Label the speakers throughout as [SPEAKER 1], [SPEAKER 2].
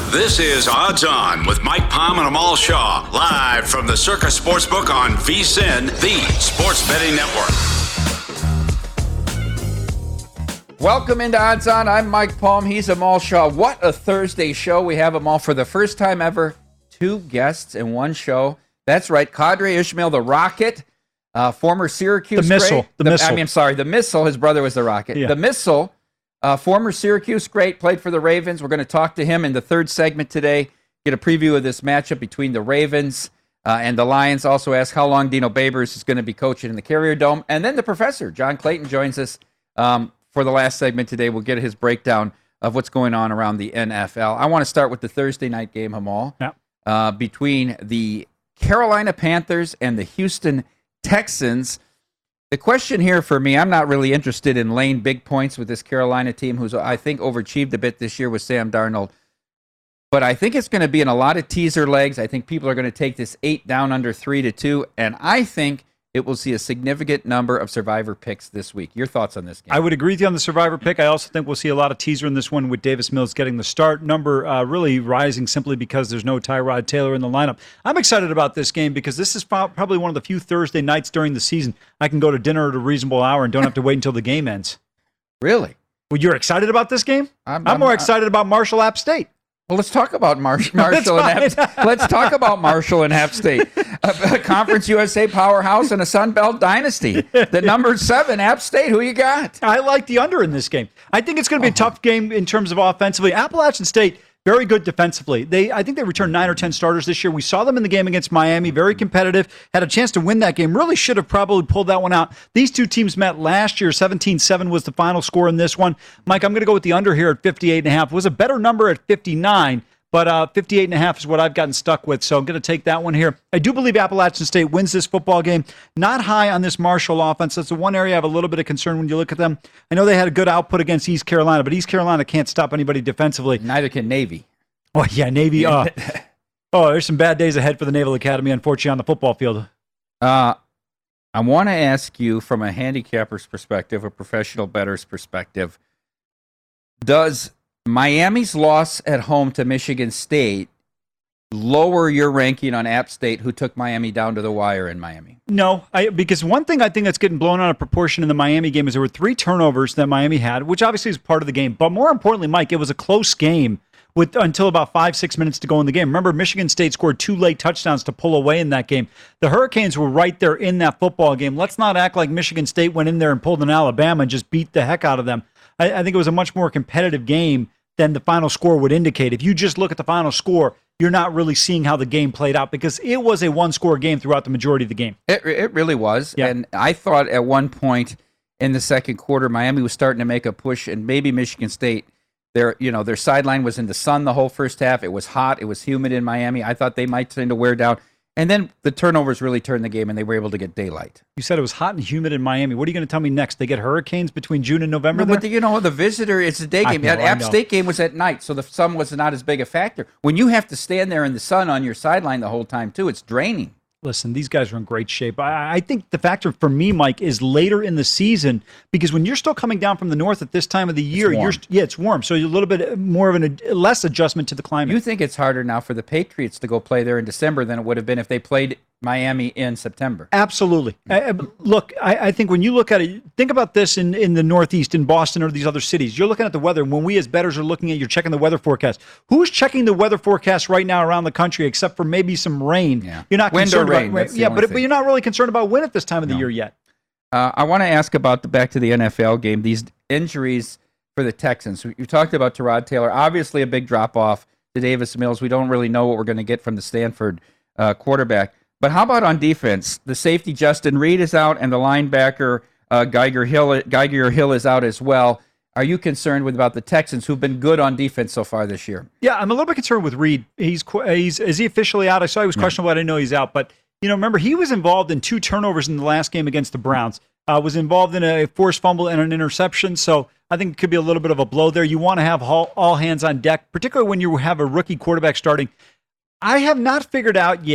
[SPEAKER 1] This is Odds On with Mike Palm and Amal Shaw, live from the Circa Sportsbook on VSiN, the sports betting network.
[SPEAKER 2] Welcome into Odds On. I'm Mike Palm. He's Amal Shaw. What a Thursday show. We have Amal for the first time ever. 2 guests in one show. That's right. Qadry Ismail, the Rocket, former Syracuse.
[SPEAKER 3] The Missile.
[SPEAKER 2] The Missile. His brother was the Rocket.
[SPEAKER 3] Yeah.
[SPEAKER 2] The Missile, former Syracuse great, played for the Ravens. We're going to talk to him in the third segment today. Get a preview of this matchup between the Ravens and the Lions. Also ask how long Dino Babers is going to be coaching in the Carrier Dome. And then the professor, John Clayton, joins us for the last segment today. We'll get his breakdown of what's going on around the NFL. I want to start with the Thursday night game, Amal, between the Carolina Panthers and the Houston Texans. The question here for me, I'm not really interested in laying big points with this Carolina team, who's, I think, overachieved a bit this year with Sam Darnold. But I think it's going to be in a lot of teaser legs. I think people are going to take this 8 down under 3-2, and I think it will see a significant number of Survivor picks this week. Your thoughts on this game?
[SPEAKER 3] I would agree with you on the Survivor pick. I also think we'll see a lot of teaser in this one with Davis Mills getting the start. Number really rising simply because there's no Tyrod Taylor in the lineup. I'm excited about this game because this is probably one of the few Thursday nights during the season I can go to dinner at a reasonable hour and don't have to wait until the game ends.
[SPEAKER 2] Really?
[SPEAKER 3] Well, you're excited about this game? I'm more excited about Marshall App State.
[SPEAKER 2] Well, let's talk about Marshall and Let's talk about Marshall and App State, a Conference USA powerhouse and a Sun Belt dynasty. The number 7 App State. Who you got?
[SPEAKER 3] I like the under in this game. I think it's going to be a tough game in terms of offensively. Appalachian State, very good defensively. I think they returned 9 or 10 starters this year. We saw them in the game against Miami, very competitive, had a chance to win that game. Really should have probably pulled that one out. These two teams met last year. 17-7 was the final score in this one. Mike, I'm going to go with the under here at 58.5. It was a better number at 59, but 58.5 is what I've gotten stuck with, so I'm going to take that one here. I do believe Appalachian State wins this football game. Not high on this Marshall offense. That's the one area I have a little bit of concern when you look at them. I know they had a good output against East Carolina, but East Carolina can't stop anybody defensively.
[SPEAKER 2] Neither can Navy.
[SPEAKER 3] Oh, yeah, Navy. There's some bad days ahead for the Naval Academy, unfortunately, on the football field.
[SPEAKER 2] I want to ask you from a handicapper's perspective, a professional bettor's perspective, does Miami's loss at home to Michigan State lower your ranking on App State, who took Miami down to the wire in Miami?
[SPEAKER 3] No, because one thing I think that's getting blown out of proportion in the Miami game is there were 3 turnovers that Miami had, which obviously is part of the game. But more importantly, Mike, it was a close game until about 5-6 minutes to go in the game. Remember, Michigan State scored 2 late touchdowns to pull away in that game. The Hurricanes were right there in that football game. Let's not act like Michigan State went in there and pulled an Alabama and just beat the heck out of them. I think it was a much more competitive game than the final score would indicate. If you just look at the final score, you're not really seeing how the game played out because it was a one-score game throughout the majority of the game.
[SPEAKER 2] It really was. Yeah. And I thought at one point in the second quarter, Miami was starting to make a push, and maybe Michigan State, their sideline was in the sun the whole first half. It was hot. It was humid in Miami. I thought they might tend to wear down. And then the turnovers really turned the game, and they were able to get daylight.
[SPEAKER 3] You said it was hot and humid in Miami. What are you going to tell me next? They get hurricanes between June and November?
[SPEAKER 2] No, but the visitor, it's a day game. That App State game was at night, so the sun was not as big a factor. When you have to stand there in the sun on your sideline the whole time, too, it's draining.
[SPEAKER 3] Listen, these guys are in great shape. I think the factor for me, Mike, is later in the season because when you're still coming down from the north at this time of the year, it's warm. So you're a little bit more of less adjustment to the climate.
[SPEAKER 2] You think it's harder now for the Patriots to go play there in December than it would have been if they played Miami in September?
[SPEAKER 3] Absolutely. Look, I think when you look at it, think about this in the Northeast, in Boston or these other cities. You're looking at the weather. When we as bettors are looking at, you're checking the weather forecast. Who's checking the weather forecast right now around the country except for maybe some rain?
[SPEAKER 2] Yeah.
[SPEAKER 3] You're not
[SPEAKER 2] wind
[SPEAKER 3] concerned
[SPEAKER 2] or rain.
[SPEAKER 3] about rain. But you're not really concerned about wind at this time of the year yet.
[SPEAKER 2] I want to ask about back to the NFL game, these injuries for the Texans. You talked about Tyrod Taylor, obviously a big drop-off to Davis Mills. We don't really know what we're going to get from the Stanford quarterback. But how about on defense? The safety Justin Reed is out, and the linebacker Geiger Hill is out as well. Are you concerned about the Texans, who've been good on defense so far this year?
[SPEAKER 3] Yeah, I'm a little bit concerned with Reed. Is he officially out? I saw he was questionable. I didn't know he's out. But, remember, he was involved in 2 turnovers in the last game against the Browns. Was involved in a forced fumble and an interception. So I think it could be a little bit of a blow there. You want to have all hands on deck, particularly when you have a rookie quarterback starting. I have not figured out yet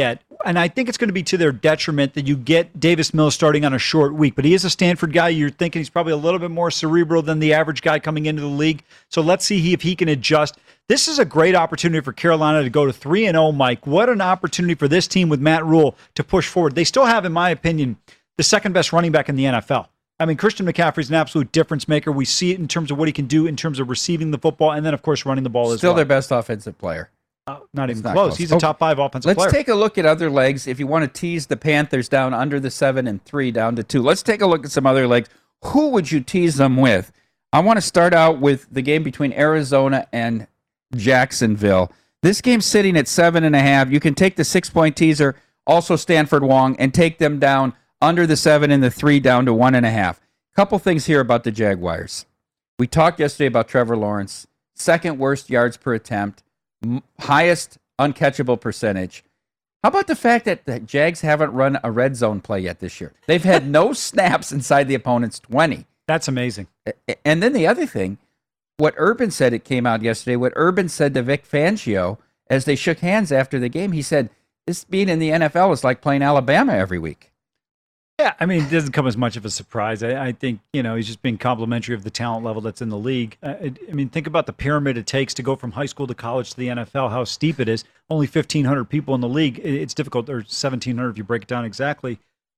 [SPEAKER 3] and I think it's going to be to their detriment that you get Davis Mills starting on a short week. But he is a Stanford guy. You're thinking he's probably a little bit more cerebral than the average guy coming into the league. So let's see if he can adjust. This is a great opportunity for Carolina to go to 3-0, Mike. What an opportunity for this team with Matt Rule to push forward. They still have, in my opinion, the second best running back in the NFL. I mean, Christian McCaffrey's an absolute difference maker. We see it in terms of what he can do in terms of receiving the football and then, of course, running the ball as well.
[SPEAKER 2] Still their best offensive player.
[SPEAKER 3] Not even close. He's a top 5 offensive player.
[SPEAKER 2] Let's take a look at other legs. If you want to tease the Panthers down under the 7 and 3 down to 2, let's take a look at some other legs. Who would you tease them with? I want to start out with the game between Arizona and Jacksonville. This game's sitting at 7.5. You can take the 6-point teaser, also Stanford Wong, and take them down under the 7 and the 3 down to 1.5. Couple things here about the Jaguars. We talked yesterday about Trevor Lawrence, second worst yards per attempt, highest uncatchable percentage. How about the fact that the Jags haven't run a red zone play yet this year? They've had no snaps inside the opponent's 20.
[SPEAKER 3] That's amazing.
[SPEAKER 2] And then the other thing, what Urban said, it came out yesterday, what Urban said to Vic Fangio as they shook hands after the game, he said, this being in the NFL is like playing Alabama every week.
[SPEAKER 3] Yeah, I mean, it doesn't come as much of a surprise. I think, he's just being complimentary of the talent level that's in the league. I mean, think about the pyramid it takes to go from high school to college to the NFL, how steep it is. Only 1,500 people in the league. It's difficult, or 1,700 if you break it down exactly.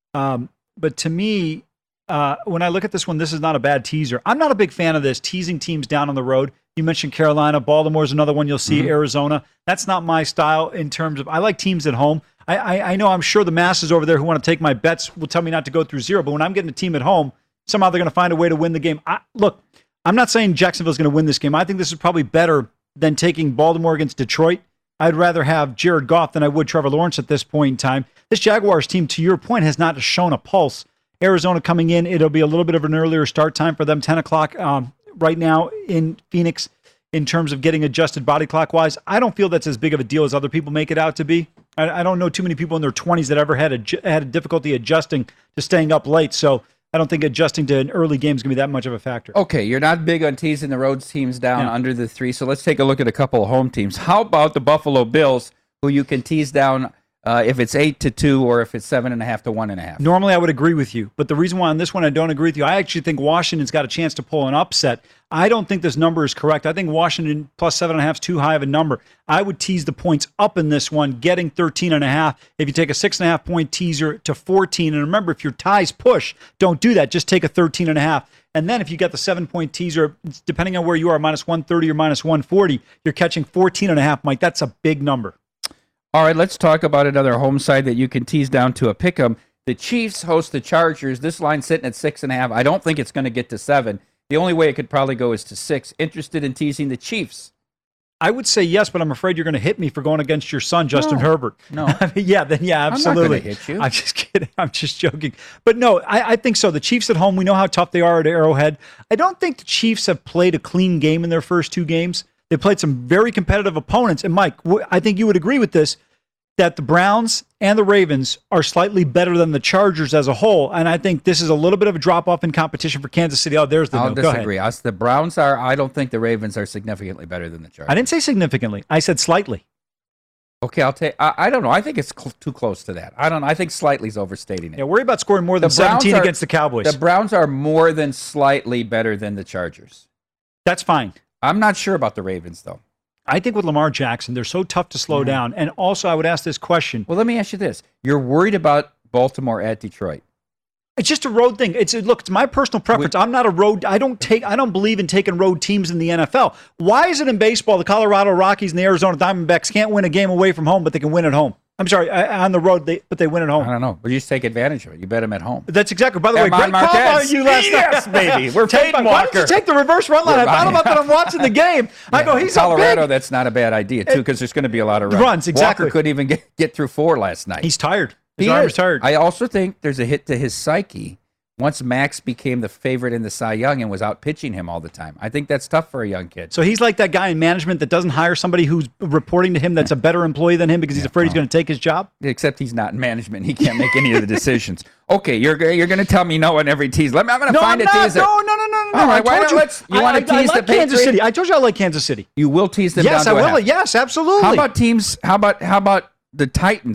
[SPEAKER 3] But to me, when I look at this one, this is not a bad teaser. I'm not a big fan of this, teasing teams down on the road. You mentioned Carolina. Baltimore's another one you'll see. Arizona. That's not my style in terms of, I like teams at home. I know I'm sure the masses over there who want to take my bets will tell me not to go through 0, but when I'm getting a team at home, somehow they're going to find a way to win the game. Look, I'm not saying Jacksonville's going to win this game. I think this is probably better than taking Baltimore against Detroit. I'd rather have Jared Goff than I would Trevor Lawrence at this point in time. This Jaguars team, to your point, has not shown a pulse. Arizona coming in, it'll be a little bit of an earlier start time for them, 10 o'clock right now in Phoenix in terms of getting adjusted body clock-wise. I don't feel that's as big of a deal as other people make it out to be. I don't know too many people in their 20s that ever had a difficulty adjusting to staying up late, so I don't think adjusting to an early game is going to be that much of a factor.
[SPEAKER 2] Okay, you're not big on teasing the road teams down under the 3, so let's take a look at a couple of home teams. How about the Buffalo Bills, who you can tease down if it's 8-2 or if it's 7.5 to 1.5?
[SPEAKER 3] Normally, I would agree with you, but the reason why on this one I don't agree with you, I actually think Washington's got a chance to pull an upset. I don't think this number is correct. I think Washington plus 7.5 is too high of a number. I would tease the points up in this one, getting 13.5. If you take a 6.5 point teaser to 14, and remember, if your ties push, don't do that. Just take a 13.5. And then if you get the 7-point teaser, depending on where you are, minus 130 or minus 140, you're catching 14.5, Mike. That's a big number.
[SPEAKER 2] All right, let's talk about another home side that you can tease down to a pick 'em. The Chiefs host the Chargers. This line's sitting at 6.5. I don't think it's going to get to 7. The only way it could probably go is to 6. Interested in teasing the Chiefs?
[SPEAKER 3] I would say yes, but I'm afraid you're going to hit me for going against your son, Justin Herbert.
[SPEAKER 2] No.
[SPEAKER 3] Yeah, absolutely.
[SPEAKER 2] I'm not going to hit you.
[SPEAKER 3] I'm just kidding. I'm just joking. But no, I think so. The Chiefs at home, we know how tough they are at Arrowhead. I don't think the Chiefs have played a clean game in their first 2 games. They played some very competitive opponents. And Mike, I think you would agree with this, that the Browns and the Ravens are slightly better than the Chargers as a whole. And I think this is a little bit of a drop-off in competition for Kansas City. Oh, there's the
[SPEAKER 2] I'll
[SPEAKER 3] note. Go
[SPEAKER 2] disagree.
[SPEAKER 3] ahead.
[SPEAKER 2] The Browns are. I don't think the Ravens are significantly better than the Chargers.
[SPEAKER 3] I didn't say significantly. I said slightly.
[SPEAKER 2] Okay, I'll take. I don't know. I think it's too close to that. I think slightly is overstating it.
[SPEAKER 3] Yeah, worry about scoring more than 17 against the Cowboys.
[SPEAKER 2] The Browns are more than slightly better than the Chargers.
[SPEAKER 3] That's fine.
[SPEAKER 2] I'm not sure about the Ravens, though.
[SPEAKER 3] I think with Lamar Jackson, they're so tough to slow down. And also, I would ask this question.
[SPEAKER 2] Well, let me ask you this. You're worried about Baltimore at Detroit.
[SPEAKER 3] It's just a road thing. It's my personal preference. I'm not a road. I don't believe in taking road teams in the NFL. Why is it in baseball the Colorado Rockies and the Arizona Diamondbacks can't win a game away from home, but they can win at home? I'm sorry, on the road, but they win at home.
[SPEAKER 2] I don't know, but you just take advantage of it. You bet them at home.
[SPEAKER 3] That's exactly. By the way, great call by you last night.
[SPEAKER 2] Yes, baby. We're Peyton
[SPEAKER 3] Why
[SPEAKER 2] Walker.
[SPEAKER 3] don't you take the reverse run line? I thought about that. I'm watching the game. I go, he's
[SPEAKER 2] Colorado.
[SPEAKER 3] up big.
[SPEAKER 2] That's not a bad idea too, because there's going to be a lot of runs.
[SPEAKER 3] Exactly.
[SPEAKER 2] Walker couldn't even get through 4 last night.
[SPEAKER 3] He's tired. His arm is tired.
[SPEAKER 2] I also think there's a hit to his psyche once Max became the favorite in the Cy Young and was out pitching him all the time. I think that's tough for a young kid.
[SPEAKER 3] So he's like that guy in management that doesn't hire somebody who's reporting to him that's a better employee than him because he's afraid he's going to take his job?
[SPEAKER 2] Except he's not in management. He can't make any of the decisions. Okay, you're going to tell me no on every tease. I'm going to find a teaser.
[SPEAKER 3] No.
[SPEAKER 2] All right, why not? You want to tease the
[SPEAKER 3] Kansas City. I told you I like Kansas City.
[SPEAKER 2] You will tease them
[SPEAKER 3] down
[SPEAKER 2] to a half.
[SPEAKER 3] Yes, absolutely.
[SPEAKER 2] How about teams? How about the Titans,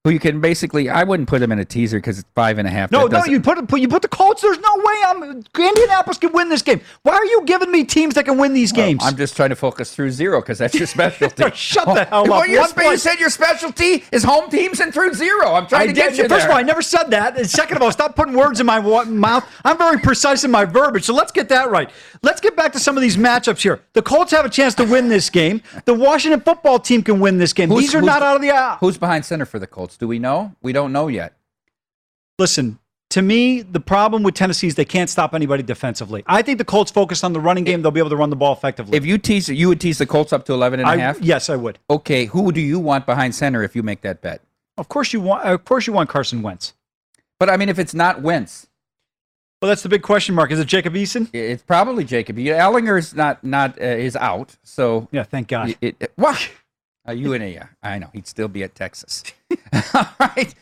[SPEAKER 2] who you can basically, I wouldn't put him in a teaser because it's 5.5.
[SPEAKER 3] No, you put the Colts. There's no way Indianapolis can win this game. Why are you giving me teams that can win these games?
[SPEAKER 2] I'm just trying to focus through zero because that's your specialty.
[SPEAKER 3] Shut the hell up.
[SPEAKER 2] You said your specialty is home teams and through zero. I'm trying to get you there.
[SPEAKER 3] First of all, I never said that. And second of all, stop putting words in my mouth. I'm very precise in my verbiage, so let's get that right. Let's get back to some of these matchups here. The Colts have a chance to win this game. The Washington football team can win this game. These are not out of the...
[SPEAKER 2] Who's behind center for the Colts? Do we know? We don't know yet.
[SPEAKER 3] Listen, to me, the problem with Tennessee is they can't stop anybody defensively. I think the Colts focus on the running game. They'll be able to run the ball effectively.
[SPEAKER 2] If you would tease the Colts up to 11.5?
[SPEAKER 3] Yes, I would.
[SPEAKER 2] Okay, who do you want behind center if you make that bet?
[SPEAKER 3] Of course you want Carson Wentz.
[SPEAKER 2] But I mean, if it's not Wentz.
[SPEAKER 3] Well, that's the big question mark. Is it Jacob Eason?
[SPEAKER 2] It's probably Jacob. Ellinger is out. So
[SPEAKER 3] yeah, thank God.
[SPEAKER 2] What? I know he'd still be at Texas. All right.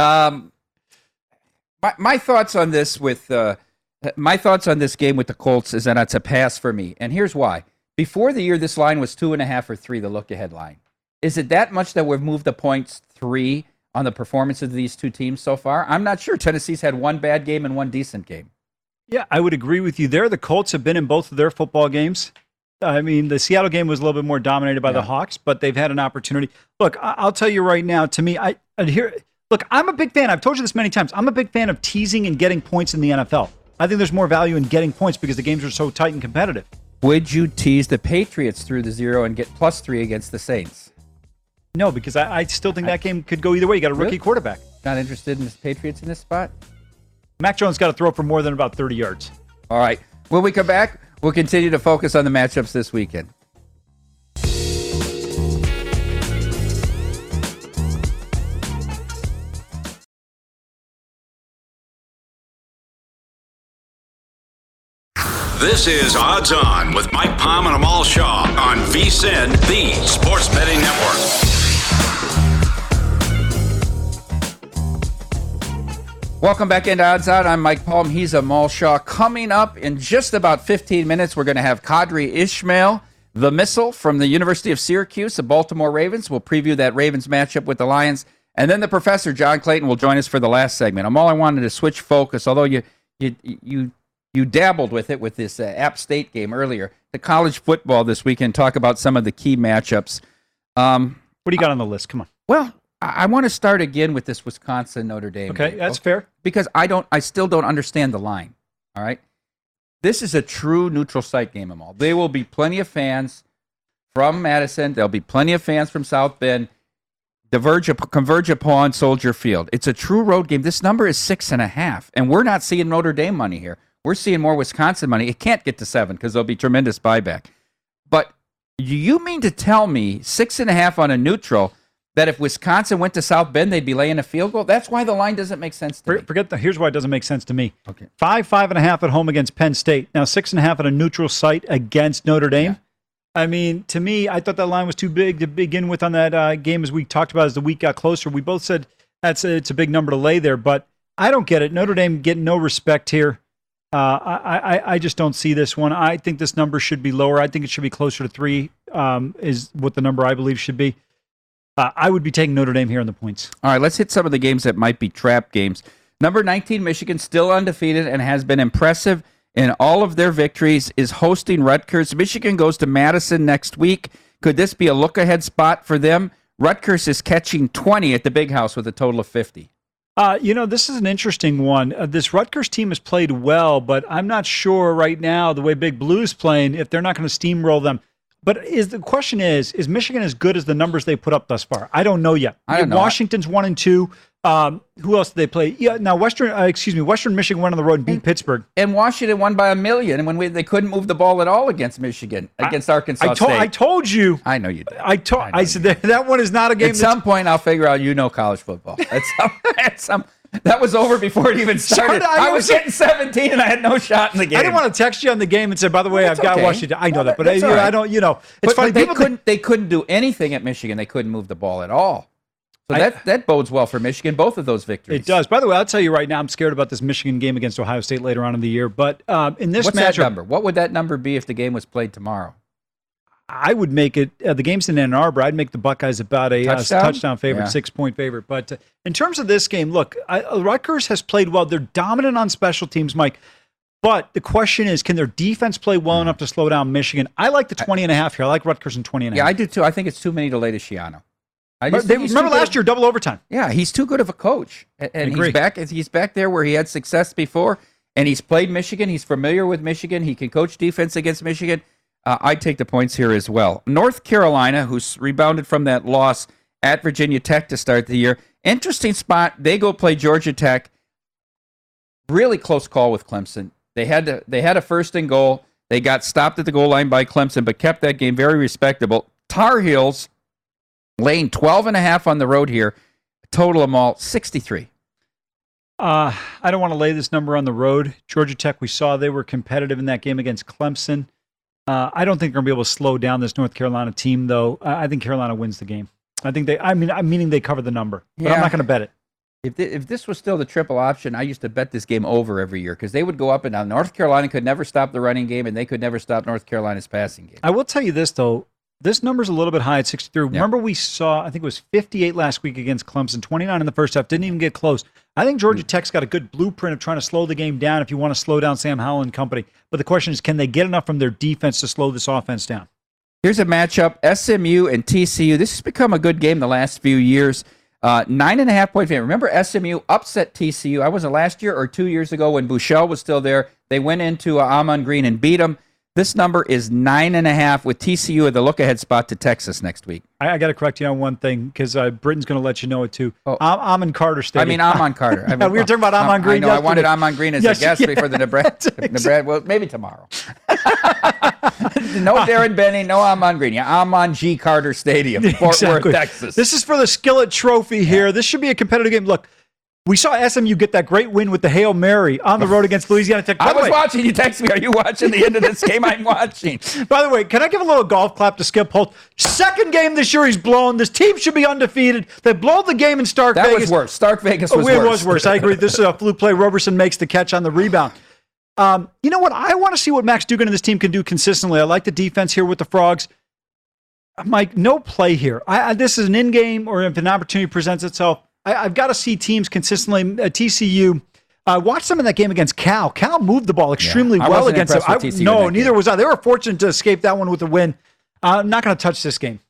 [SPEAKER 2] My thoughts on this game with the Colts is that it's a pass for me, and here's why. Before the year, this line was 2.5 or 3, the look-ahead line. Is it that much that we've moved the points 3 on the performance of these two teams so far? I'm not sure. Tennessee's had one bad game and one decent game.
[SPEAKER 3] Yeah, I would agree with you there. The Colts have been in both of their football games. I mean, the Seattle game was a little bit more dominated by the Hawks, but they've had an opportunity. Look, I'll tell you right now, to me, I'm a big fan. I've told you this many times. I'm a big fan of teasing and getting points in the NFL. I think there's more value in getting points because the games are so tight and competitive.
[SPEAKER 2] Would you tease the Patriots through the 0 and get +3 against the Saints?
[SPEAKER 3] No, because I still think that game could go either way. You got a rookie quarterback.
[SPEAKER 2] Not interested in the Patriots in this spot?
[SPEAKER 3] Mac Jones got to throw for more than about 30 yards.
[SPEAKER 2] All right. When we come back, we'll continue to focus on the matchups this weekend.
[SPEAKER 1] This is Odds On with Mike Palm and Amal Shaw on VSiN, the Sports Betting Network.
[SPEAKER 2] Welcome back into Odds On. I'm Mike Palm. He's Amal Shaw. Coming up in just about 15 minutes, we're going to have Qadry Ismail, the missile from the University of Syracuse, the Baltimore Ravens. We'll preview that Ravens matchup with the Lions. And then the professor, John Clayton, will join us for the last segment. Amal, I wanted to switch focus, although you dabbled with it with this App State game earlier. The college football this weekend, talk about some of the key matchups.
[SPEAKER 3] What do you got on the list? Come on.
[SPEAKER 2] Well, I want to start again with this Wisconsin-Notre Dame
[SPEAKER 3] game. Okay, that's fair.
[SPEAKER 2] Because I still don't understand the line, all right? This is a true neutral site game, Amal. There will be plenty of fans from Madison. There'll be plenty of fans from South Bend. Converge upon Soldier Field. It's a true road game. This number is 6.5, and we're not seeing Notre Dame money here. We're seeing more Wisconsin money. It can't get to 7 because there'll be tremendous buyback. But you mean to tell me 6.5 on a neutral that if Wisconsin went to South Bend, they'd be laying a field goal? That's why the line doesn't make sense to me.
[SPEAKER 3] Here's why it doesn't make sense to me.
[SPEAKER 2] Okay.
[SPEAKER 3] 5.5 at home against Penn State. Now 6.5 at a neutral site against Notre Dame. Yeah. I mean, to me, I thought that line was too big to begin with on that game. As we talked about as the week got closer, we both said it's a big number to lay there, but I don't get it. Notre Dame getting no respect here. I just don't see this one. I think this number should be lower. I think it should be closer to 3 is what the number I believe should be. I would be taking Notre Dame here on the points.
[SPEAKER 2] All right, let's hit some of the games that might be trap games. Number 19, Michigan, still undefeated and has been impressive in all of their victories, is hosting Rutgers. Michigan goes to Madison next week. Could this be a look-ahead spot for them? Rutgers is catching 20 at the Big House with a total of 50.
[SPEAKER 3] This is an interesting one. This Rutgers team has played well, but I'm not sure right now, the way Big Blue's playing, if they're not going to steamroll them. But the question is Michigan as good as the numbers they put up thus far? I don't know yet.
[SPEAKER 2] I don't know.
[SPEAKER 3] Washington's 1-2. Who else did they play? Yeah, now Western Michigan went on the road and beat Pittsburgh.
[SPEAKER 2] And Washington won by 1 million when they couldn't move the ball at all against Michigan, against Arkansas State.
[SPEAKER 3] I told you.
[SPEAKER 2] I know you did.
[SPEAKER 3] I said that one is not a game.
[SPEAKER 2] At some point, I'll figure out college football. That was over before it even started. I was getting 17 and I had no shot in the game.
[SPEAKER 3] I didn't want to text you on the game and say, by the way, I've got Washington. I know that, but I don't. It's funny.
[SPEAKER 2] They couldn't do anything at Michigan. They couldn't move the ball at all. So that bodes well for Michigan, both of those victories.
[SPEAKER 3] It does. By the way, I'll tell you right now, I'm scared about this Michigan game against Ohio State later on in the year. But in this
[SPEAKER 2] What's
[SPEAKER 3] matchup,
[SPEAKER 2] that number? What would that number be if the game was played tomorrow?
[SPEAKER 3] I would make it, the game's in Ann Arbor, I'd make the Buckeyes about a touchdown favorite,
[SPEAKER 2] Yeah.
[SPEAKER 3] 6-point favorite. But in terms of this game, look, Rutgers has played well. They're dominant on special teams, Mike. But the question is, can their defense play well enough to slow down Michigan? I like the 20.5 here. I like Rutgers in 20.5.
[SPEAKER 2] Yeah, I do too. I think it's too many to lay to Schiano.
[SPEAKER 3] Remember last year, double overtime.
[SPEAKER 2] Yeah, he's too good of a coach. And he's back there where he had success before, and he's played Michigan. He's familiar with Michigan. He can coach defense against Michigan. I'd take the points here as well. North Carolina, who's rebounded from that loss at Virginia Tech to start the year. Interesting spot. They go play Georgia Tech. Really close call with Clemson. They had a first and goal. They got stopped at the goal line by Clemson, but kept that game very respectable. Tar Heels laying 12.5 on the road here. Total them all 63.
[SPEAKER 3] I don't want to lay this number on the road. Georgia Tech, we saw they were competitive in that game against Clemson. I don't think they're going to be able to slow down this North Carolina team, though. I think Carolina wins the game. I'm meaning they cover the number, but I'm not going to bet it.
[SPEAKER 2] If this was still the triple option, I used to bet this game over every year because they would go up and down. North Carolina could never stop the running game, and they could never stop North Carolina's passing game.
[SPEAKER 3] I will tell you this, though. This number's a little bit high at 63. Yeah. Remember we saw, I think it was 58 last week against Clemson, 29 in the first half, didn't even get close. I think Georgia Tech's got a good blueprint of trying to slow the game down if you want to slow down Sam Howell and company. But the question is, can they get enough from their defense to slow this offense down?
[SPEAKER 2] Here's a matchup, SMU and TCU. This has become a good game the last few years. 9.5-point favorite. Remember SMU upset TCU. I wasn't last year or 2 years ago when Bouchel was still there. They went into Amon Green and beat them. This number is 9.5 with TCU at the look-ahead spot to Texas next week.
[SPEAKER 3] I got to correct you on one thing because Britain's going to let you know it too. Amon Carter Stadium.
[SPEAKER 2] I mean Amon Carter.
[SPEAKER 3] We were talking about Amon Green.
[SPEAKER 2] I know. I wanted Amon Green as a guest before the Nebraska. Exactly. Well, maybe tomorrow. No Darren Benning, no Amon Green. Yeah, Amon G. Carter Stadium, Fort Worth, Texas.
[SPEAKER 3] This is for the Skillet Trophy here. This should be a competitive game. Look. We saw SMU get that great win with the Hail Mary on the road against Louisiana Tech.
[SPEAKER 2] I was watching. You text me, are you watching the end of this game? I'm watching.
[SPEAKER 3] By the way, can I give a little golf clap to Skip Holtz? Second game this year he's blown. This team should be undefeated. They blow the game in Stark Vegas.
[SPEAKER 2] That was worse. Stark Vegas was
[SPEAKER 3] worse.
[SPEAKER 2] It
[SPEAKER 3] was worse. I agree. This is a fluke play. Roberson makes the catch on the rebound. You know what? I want to see what Max Duggan and this team can do consistently. I like the defense here with the Frogs. Mike, no play here. This is an in-game, or if an opportunity presents itself, I've got to see teams consistently. TCU, watch some of that game against Cal. Cal moved the ball extremely well against them. No, neither was I. They were fortunate to escape that one with a win. I'm not going to touch this game.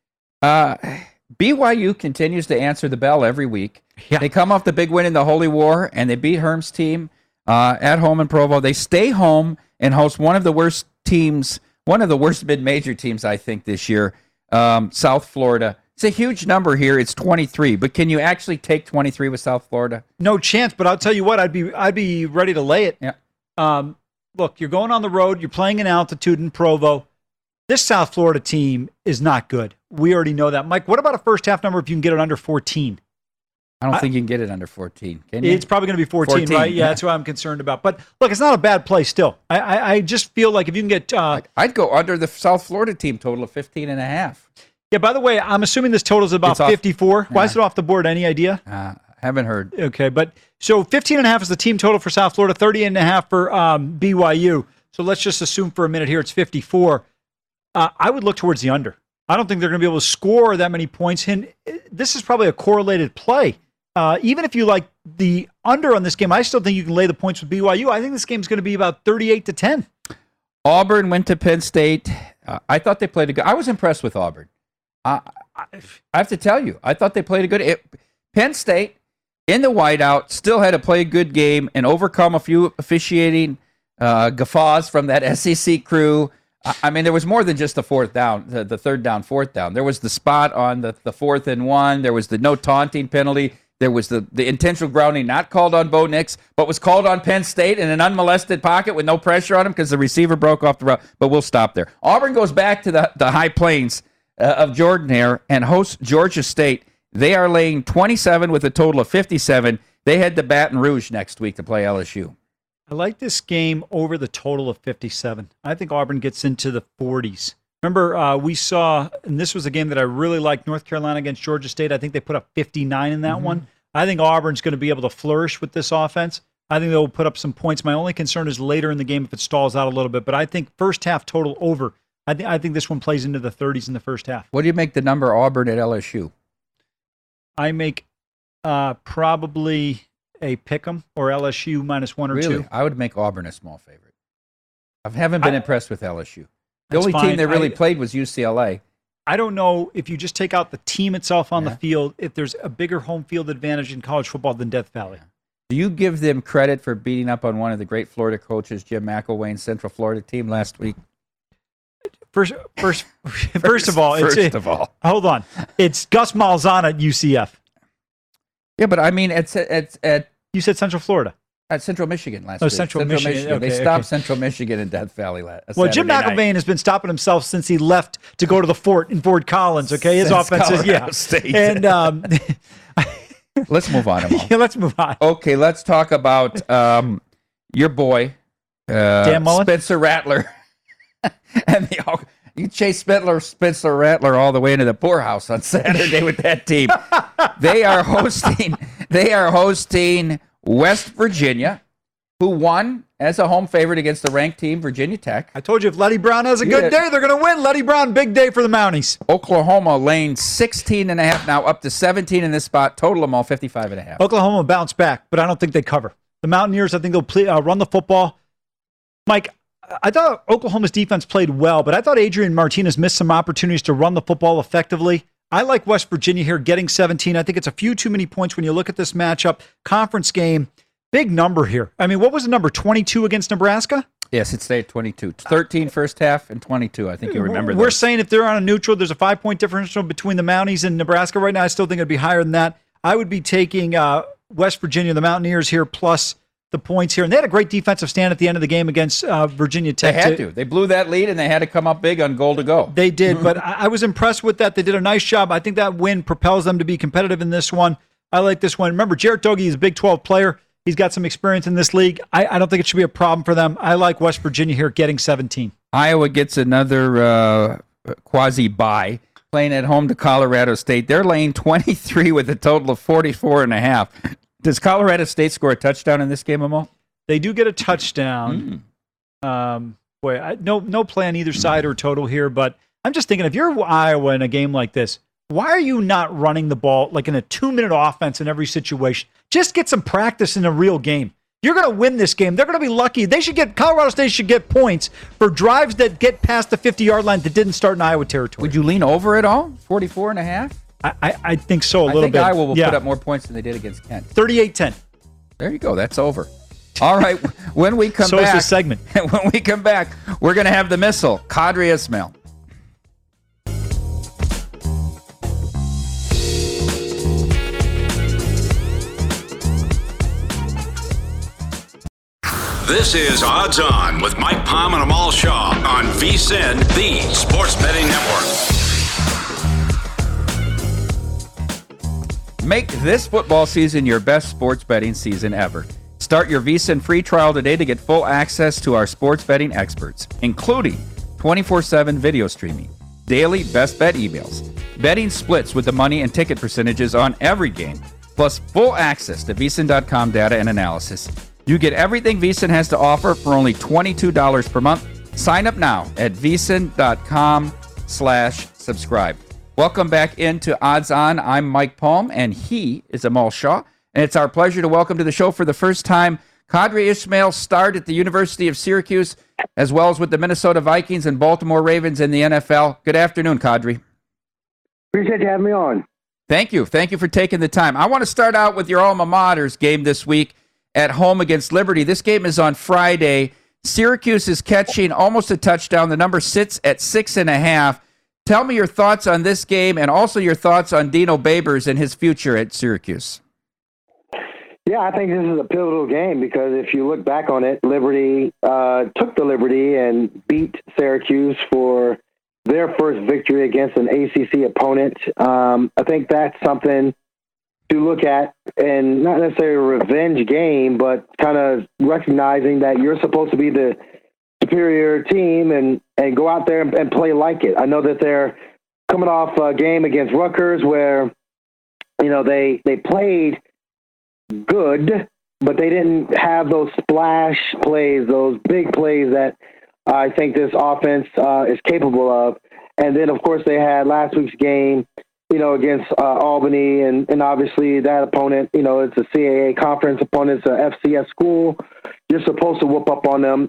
[SPEAKER 2] BYU continues to answer the bell every week.
[SPEAKER 3] Yeah.
[SPEAKER 2] They come off the big win in the Holy War, and they beat Herm's team at home in Provo. They stay home and host one of the worst teams, one of the worst mid-major teams, I think, this year, South Florida. It's a huge number here. It's 23, but can you actually take 23 with South Florida?
[SPEAKER 3] No chance. But I'll tell you what, I'd be ready to lay it.
[SPEAKER 2] Yeah.
[SPEAKER 3] Look, you're going on the road. You're playing in altitude in Provo. This South Florida team is not good. We already know that. Mike, what about a first half number if you can get it under 14?
[SPEAKER 2] I don't think you can get it under 14. Can you?
[SPEAKER 3] It's probably going to be 14, right? Yeah, that's what I'm concerned about. But look, it's not a bad play still. I just feel like if you can get...
[SPEAKER 2] I'd go under the South Florida team total of 15.5.
[SPEAKER 3] Yeah, by the way, I'm assuming this total is about 54. Why is it off the board? Any idea?
[SPEAKER 2] Haven't heard.
[SPEAKER 3] Okay, but so 15.5 is the team total for South Florida, 30.5 for BYU. So let's just assume for a minute here it's 54. I would look towards the under. I don't think they're going to be able to score that many points. And this is probably a correlated play. Even if you like the under on this game, I still think you can lay the points with BYU. I think this game is going to be about 38-10.
[SPEAKER 2] Auburn went to Penn State. I thought they played a good. I was impressed with Auburn. I have to tell you, I thought they played a good. Penn State in the whiteout still had to play a good game and overcome a few officiating guffaws from that SEC crew. I mean, there was more than just the fourth down, the third down, fourth down. There was the spot on the 4th and 1. There was the no taunting penalty. There was the intentional grounding not called on Bo Nix, but was called on Penn State in an unmolested pocket with no pressure on him because the receiver broke off the route. But we'll stop there. Auburn goes back to the high plains of Jordan-Hare and hosts Georgia State. They are laying 27 with a total of 57. They head to Baton Rouge next week to play LSU.
[SPEAKER 3] I like this game over the total of 57. I think Auburn gets into the 40s. Remember, we saw, and this was a game that I really liked, North Carolina against Georgia State. I think they put up 59 in that one. I think Auburn's going to be able to flourish with this offense. I think they'll put up some points. My only concern is later in the game if it stalls out a little bit. But I think first half total over I think this one plays into the 30s in the first half.
[SPEAKER 2] What do you make the number Auburn at LSU?
[SPEAKER 3] I make probably a pick'em or LSU -1 or 2.
[SPEAKER 2] I would make Auburn a small favorite. I haven't been impressed with LSU. The
[SPEAKER 3] That's
[SPEAKER 2] only
[SPEAKER 3] fine.
[SPEAKER 2] team that really played was UCLA.
[SPEAKER 3] I don't know if you just take out the team itself on the field, if there's a bigger home field advantage in college football than Death Valley.
[SPEAKER 2] Do you give them credit for beating up on one of the great Florida coaches, Jim McElwain's Central Florida team last week?
[SPEAKER 3] First of all, hold on. It's Gus Malzahn at UCF.
[SPEAKER 2] Yeah, but I mean, it's at
[SPEAKER 3] You said Central Florida.
[SPEAKER 2] At Central Michigan last week.
[SPEAKER 3] Central Michigan. Okay,
[SPEAKER 2] they stopped Central Michigan in Death Valley last
[SPEAKER 3] Well, Jim McElvain has been stopping himself since he left to go to the fort in Fort Collins, okay? His offense is,
[SPEAKER 2] State.
[SPEAKER 3] And
[SPEAKER 2] let's move on.
[SPEAKER 3] Yeah, let's move on.
[SPEAKER 2] Okay, let's talk about your boy,
[SPEAKER 3] Dan Mullen?
[SPEAKER 2] Spencer Rattler. And you chase Spencer Rattler all the way into the poorhouse on Saturday with that team. They are hosting West Virginia, who won as a home favorite against the ranked team, Virginia Tech.
[SPEAKER 3] I told you if Letty Brown has a good day, they're going to win. Letty Brown, big day for the Mounties.
[SPEAKER 2] Oklahoma laying 16.5 now, up to 17 in this spot. Total them all 55.5.
[SPEAKER 3] Oklahoma bounced back, but I don't think they cover. The Mountaineers, I think they'll run the football. Mike, I thought Oklahoma's defense played well, but I thought Adrian Martinez missed some opportunities to run the football effectively. I like West Virginia here getting 17. I think it's a few too many points when you look at this matchup. Conference game, big number here. I mean, what was the number, 22 against Nebraska?
[SPEAKER 2] Yes, it stayed 22. 13 first half and 22. I think you remember that.
[SPEAKER 3] We're saying if they're on a neutral, there's a 5-point differential between the Mounties and Nebraska right now. I still think it'd be higher than that. I would be taking West Virginia, the Mountaineers here, plus the points here. And they had a great defensive stand at the end of the game against Virginia Tech.
[SPEAKER 2] They had to. They blew that lead, and they had to come up big on goal to go.
[SPEAKER 3] They did, but I was impressed with that. They did a nice job. I think that win propels them to be competitive in this one. I like this one. Remember, Jarrett Doege is a Big 12 player. He's got some experience in this league. I don't think it should be a problem for them. I like West Virginia here getting 17.
[SPEAKER 2] Iowa gets another quasi-bye, playing at home to Colorado State. They're laying 23 with a total of 44.5. Does Colorado State score a touchdown in this game, Amal?
[SPEAKER 3] They do get a touchdown. No play on either side or total here, but I'm just thinking if you're Iowa in a game like this, why are you not running the ball like in a 2-minute offense in every situation? Just get some practice in a real game. You're going to win this game. They're going to be lucky. Colorado State should get points for drives that get past the 50-yard line that didn't start in Iowa territory.
[SPEAKER 2] Would you lean over at all? 44.5?
[SPEAKER 3] I think so a little bit.
[SPEAKER 2] I think Iowa will put up more points than they did against Kent.
[SPEAKER 3] 38-10.
[SPEAKER 2] There you go. That's over. All right. When we come back.
[SPEAKER 3] So is this segment.
[SPEAKER 2] When we come back, we're going to have the missile, Qadry Ismail.
[SPEAKER 1] This is Odds On with Mike Palm and Amal Shaw on VSiN, the Sports Betting Network.
[SPEAKER 2] Make this football season your best sports betting season ever. Start your VSiN free trial today to get full access to our sports betting experts, including 24/7 video streaming, daily best bet emails, betting splits with the money and ticket percentages on every game, plus full access to VSiN.com data and analysis. You get everything VSiN has to offer for only $22 per month. Sign up now at VSiN.com/subscribe. Welcome back into Odds On. I'm Mike Palm, and he is Amal Shaw. And it's our pleasure to welcome to the show for the first time Qadry Ismail, starred at the University of Syracuse, as well as with the Minnesota Vikings and Baltimore Ravens in the NFL. Good afternoon, Qadry.
[SPEAKER 4] Appreciate you having me on.
[SPEAKER 2] Thank you. Thank you for taking the time. I want to start out with your alma mater's game this week at home against Liberty. This game is on Friday. Syracuse is catching almost a touchdown. The number sits at 6.5. Tell me your thoughts on this game and also your thoughts on Dino Babers and his future at Syracuse.
[SPEAKER 4] Yeah, I think this is a pivotal game because if you look back on it, Liberty took the Liberty and beat Syracuse for their first victory against an ACC opponent. I think that's something to look at, and not necessarily a revenge game, but kind of recognizing that you're supposed to be the superior team and go out there and play like it. I know that they're coming off a game against Rutgers where, they played good, but they didn't have those splash plays, those big plays that I think this offense is capable of. And then, of course, they had last week's game, against Albany, and obviously that opponent, it's a CAA conference opponent, it's a FCS school. You're supposed to whoop up on them.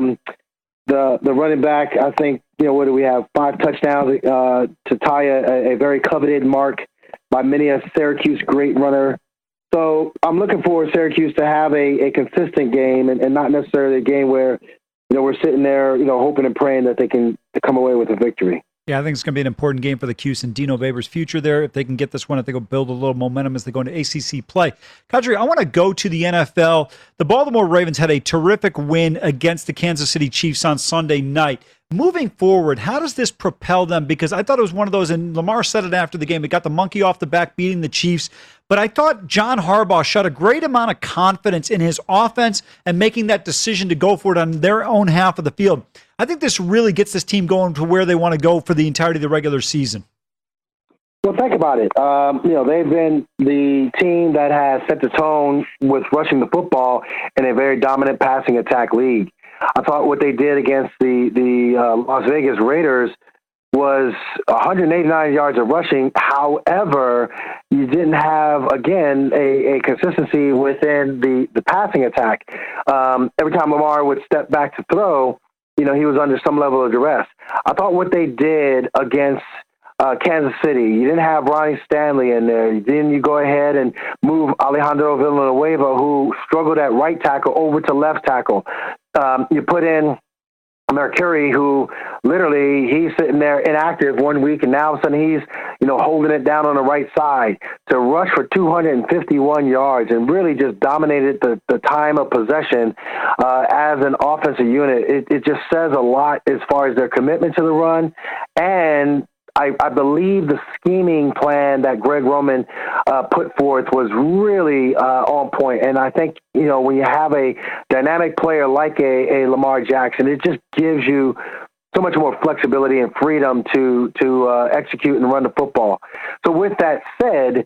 [SPEAKER 4] The running back, I think, what do we have? 5 touchdowns to tie a very coveted mark by many a Syracuse great runner. So I'm looking for Syracuse to have a consistent game and not necessarily a game where, we're sitting there, hoping and praying that they can come away with a victory.
[SPEAKER 3] Yeah, I think it's going to be an important game for the Cuse and Dino Babers' future there. If they can get this one, I think it'll build a little momentum as they go into ACC play. Kadri, I want to go to the NFL. The Baltimore Ravens had a terrific win against the Kansas City Chiefs on Sunday night. Moving forward, how does this propel them? Because I thought it was one of those, and Lamar said it after the game, it got the monkey off the back beating the Chiefs. But I thought John Harbaugh showed a great amount of confidence in his offense and making that decision to go for it on their own half of the field. I think this really gets this team going to where they want to go for the entirety of the regular season.
[SPEAKER 4] Well, think about it. They've been the team that has set the tone with rushing the football in a very dominant passing attack league. I thought what they did against the Las Vegas Raiders was 189 yards of rushing. However, you didn't have, again, a consistency within the passing attack. Every time Lamar would step back to throw, he was under some level of duress. I thought what they did against Kansas City, you didn't have Ronnie Stanley in there. Then you go ahead and move Alejandro Villanueva, who struggled at right tackle, over to left tackle. You put in Mercuri, who literally he's sitting there inactive one week, and now all of a sudden he's holding it down on the right side to rush for 251 yards and really just dominated the time of possession as an offensive unit. It just says a lot as far as their commitment to the run, and I believe the scheming plan that Greg Roman put forth was really on point. And I think, when you have a dynamic player like a Lamar Jackson, it just gives you so much more flexibility and freedom to execute and run the football. So with that said,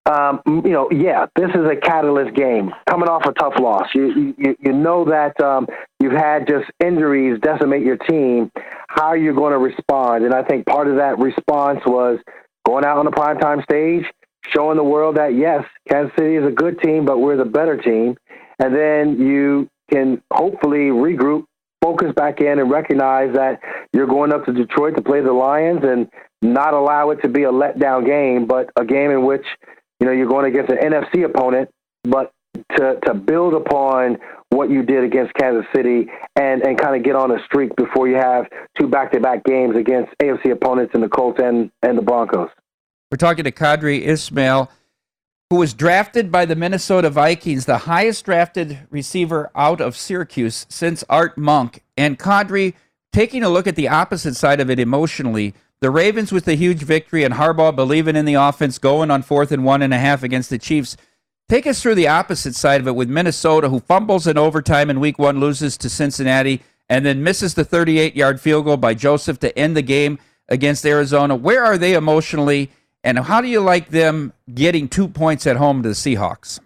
[SPEAKER 4] this is a catalyst game coming off a tough loss. You know that you've had just injuries decimate your team. How are you going to respond? And I think part of that response was going out on the primetime stage, showing the world that, yes, Kansas City is a good team, but we're the better team. And then you can hopefully regroup, focus back in, and recognize that you're going up to Detroit to play the Lions and not allow it to be a letdown game, but a game in which you're going against an NFC opponent, but to build upon what you did against Kansas City and kind of get on a streak before you have 2 back-to-back games against AFC opponents in the Colts and the Broncos.
[SPEAKER 2] We're talking to Qadry Ismail, who was drafted by the Minnesota Vikings, the highest drafted receiver out of Syracuse since Art Monk. And Qadry, taking a look at the opposite side of it emotionally, the Ravens with the huge victory and Harbaugh believing in the offense, going on 4th and 1.5 against the Chiefs. Take us through the opposite side of it with Minnesota, who fumbles in overtime in Week 1, loses to Cincinnati, and then misses the 38-yard field goal by Joseph to end the game against Arizona. Where are they emotionally, and how do you like them getting 2 points at home to the Seahawks?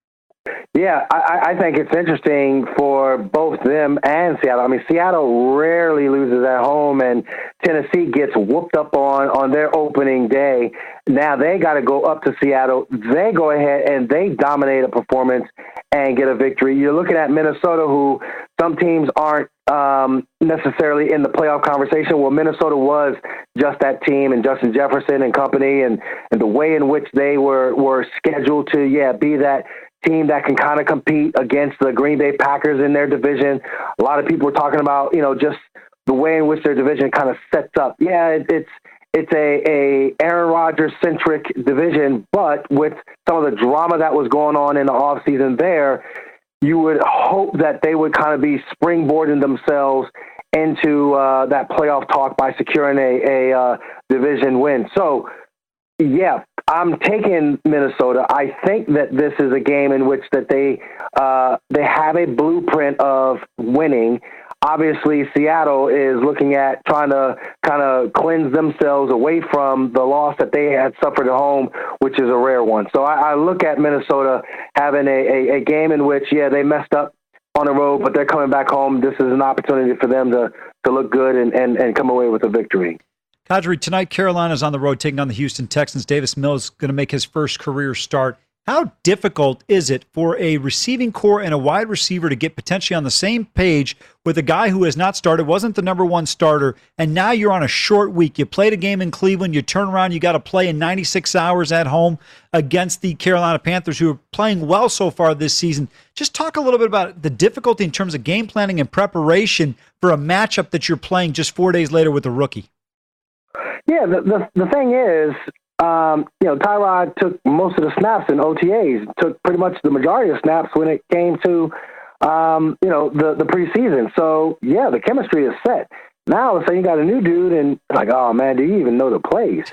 [SPEAKER 4] Yeah, I think it's interesting for both them and Seattle. I mean, Seattle rarely loses at home, and Tennessee gets whooped up on their opening day. Now they got to go up to Seattle. They go ahead and they dominate a performance and get a victory. You're looking at Minnesota, who some teams aren't necessarily in the playoff conversation. Well, Minnesota was just that team, and Justin Jefferson and company, and the way in which they were scheduled to, be that team that can kind of compete against the Green Bay Packers in their division. A lot of people are talking about, just the way in which their division kind of sets up. Yeah, it's a Aaron Rodgers centric division, but with some of the drama that was going on in the offseason there, you would hope that they would kind of be springboarding themselves into that playoff talk by securing a division win. So, yeah, I'm taking Minnesota. I think that this is a game in which that they have a blueprint of winning. Obviously, Seattle is looking at trying to kind of cleanse themselves away from the loss that they had suffered at home, which is a rare one. So I look at Minnesota having a game in which, they messed up on the road, but they're coming back home. This is an opportunity for them to to look good and come away with a victory.
[SPEAKER 3] Kadri, tonight Carolina's on the road taking on the Houston Texans. Davis Mills going to make his first career start. How difficult is it for a receiving core and a wide receiver to get potentially on the same page with a guy who has not started, wasn't the number one starter, and now you're on a short week? You played a game in Cleveland, you turn around, you got to play in 96 hours at home against the Carolina Panthers, who are playing well so far this season. Just talk a little bit about the difficulty in terms of game planning and preparation for a matchup that you're playing just 4 days later with a rookie.
[SPEAKER 4] Yeah, the thing is, Tyrod took most of the snaps in OTAs, took pretty much the majority of snaps when it came to, the preseason. So, yeah, the chemistry is set. Now, all of a sudden, you got a new dude, and it's like, oh, man, do you even know the plays?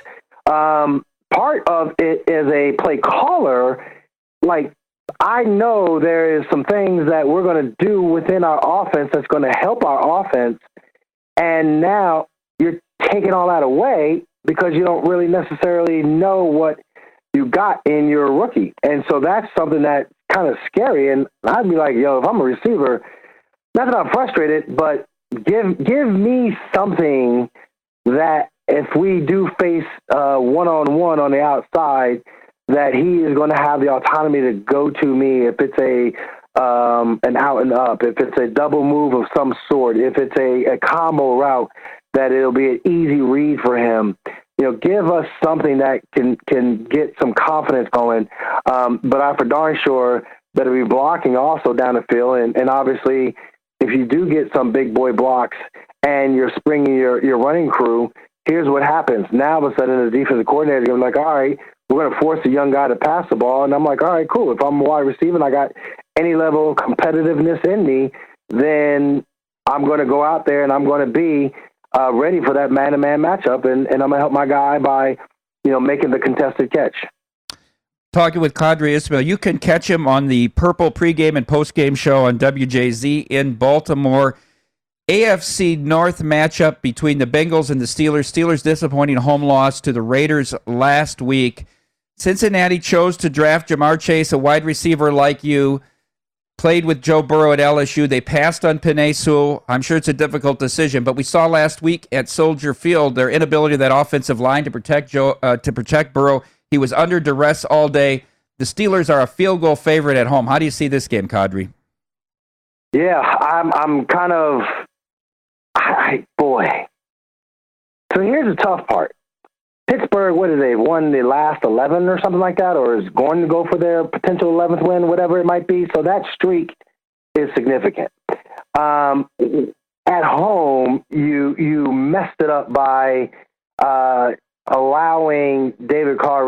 [SPEAKER 4] Part of it as a play caller, like, I know there is some things that we're going to do within our offense that's going to help our offense, and now you're taking all that away because you don't really necessarily know what you got in your rookie. And so that's something that's kind of scary. And I'd be like, if I'm a receiver, not that I'm frustrated, but give me something that if we do face one-on-one on the outside, that he is going to have the autonomy to go to me if it's an out and up, if it's a double move of some sort, if it's a combo route, that it'll be an easy read for him. Give us something that can get some confidence going. But I for darn sure better be blocking also down the field. And obviously, if you do get some big boy blocks and you're springing your running crew, here's what happens. Now, all of a sudden, the defensive coordinator is going to be like, all right, we're going to force a young guy to pass the ball. And I'm like, all right, cool. If I'm a wide receiver and I got any level of competitiveness in me, then I'm going to go out there and I'm going to be ready for that man-to-man matchup, and I'm going to help my guy by, making the contested catch.
[SPEAKER 2] Talking with Qadry Ismail, you can catch him on the Purple pregame and postgame show on WJZ in Baltimore. AFC North matchup between the Bengals and the Steelers. Steelers disappointing home loss to the Raiders last week. Cincinnati chose to draft Jamar Chase, a wide receiver like you. Played with Joe Burrow at LSU. They passed on Penei Sewell. I'm sure it's a difficult decision, but we saw last week at Soldier Field their inability of that offensive line to protect Burrow. He was under duress all day. The Steelers are a field goal favorite at home. How do you see this game, Qadry?
[SPEAKER 4] Yeah, I'm kind of, boy. So here's the tough part. Pittsburgh, what did they won the last 11 or something like that, or is going to go for their potential 11th win, whatever it might be. So that streak is significant. At home, you messed it up by allowing Derek Carr,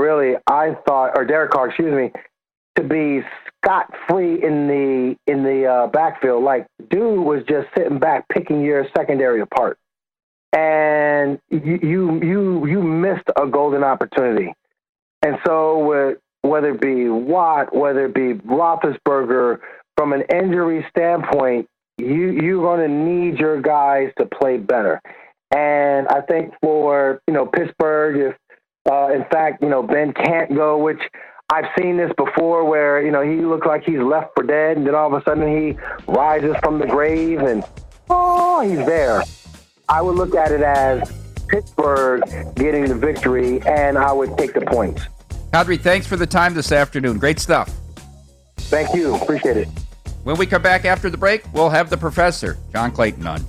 [SPEAKER 4] to be scot-free in the backfield. Like, dude was just sitting back picking your secondary apart. And you missed a golden opportunity. And so whether it be Watt, whether it be Roethlisberger, from an injury standpoint, you're going to need your guys to play better. And I think for, Pittsburgh, if in fact, Ben can't go, which I've seen this before where, he looked like he's left for dead, and then all of a sudden he rises from the grave and, he's there. I would look at it as Pittsburgh getting the victory, and I would take the points.
[SPEAKER 2] Qadry, thanks for the time this afternoon. Great stuff.
[SPEAKER 4] Thank you. Appreciate it.
[SPEAKER 2] When we come back after the break, we'll have the professor, John Clayton, on.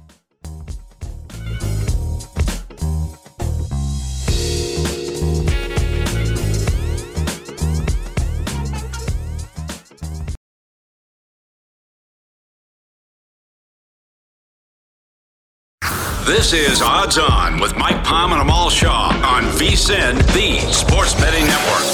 [SPEAKER 1] This is Odds On with Mike Palm and Amal Shaw on VSiN, the Sports Betting Network.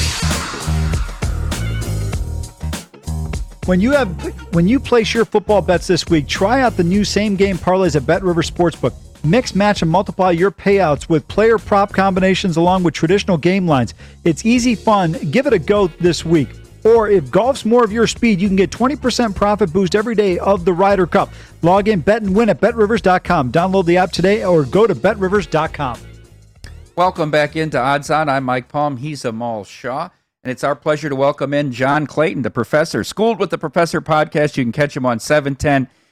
[SPEAKER 3] When you place your football bets this week, try out the new same-game parlays at BetRivers Sportsbook. Mix, match, and multiply your payouts with player prop combinations along with traditional game lines. It's easy fun. Give it a go this week. Or if golf's more of your speed, you can get 20% profit boost every day of the Ryder Cup. Log in, bet, and win at BetRivers.com. Download the app today or go to BetRivers.com.
[SPEAKER 2] Welcome back into Odds On. I'm Mike Palm. He's Amal Shaw. And it's our pleasure to welcome in John Clayton, the professor. Schooled with the Professor podcast. You can catch him on 710